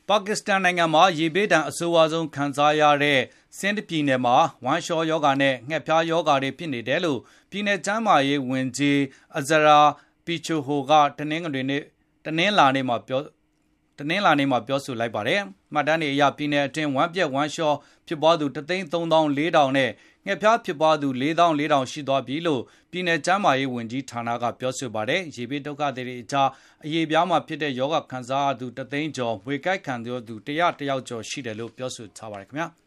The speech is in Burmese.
ပါကစ္စတန်နိုင်ငံမှာရေဘေးဒဏ်အဆိုးဝါးဆုံးခံစားရတဲ့စင်းဒပြည်နယ်မှာဝမ်းလျှောရောဂါနဲ့ငှက်ဖျားရောဂါတွေဖြစ်နေတယ်လို့ပြည်နယ်ကျန်းမာရေးဝန်ကြီး Azra Pechuho ကတနင်္လာနေ့မှာပြောဆိုလိုက်ပါတယ်။မှတ်တမ်းတွေအရပြည်နယ်အတွင်းဝမ်းပြက်ဝမ်းလျှောဖြစ်ပွားသူ134,000နဲ့ငှက်ဖျားဖြစ်ပွားသူ44,000ရှိသွားပြီလို့ပြည်နယ်ကျန်းမာရေးဝန်ကြီးဌာနကပြောဆိုပါတယ်။ရေဘေးဒုက္ခသည်တွေအကြားအရေပြားမှာဖြစ်တဲ့ရောဂါခံစားရသူ3သိန်းကျော်၊မြွေကိုက်ခံရသူ100 ကျော်ရှိတယ်လို့ပြောဆိုထားပါတယ်ခင်ဗျာ။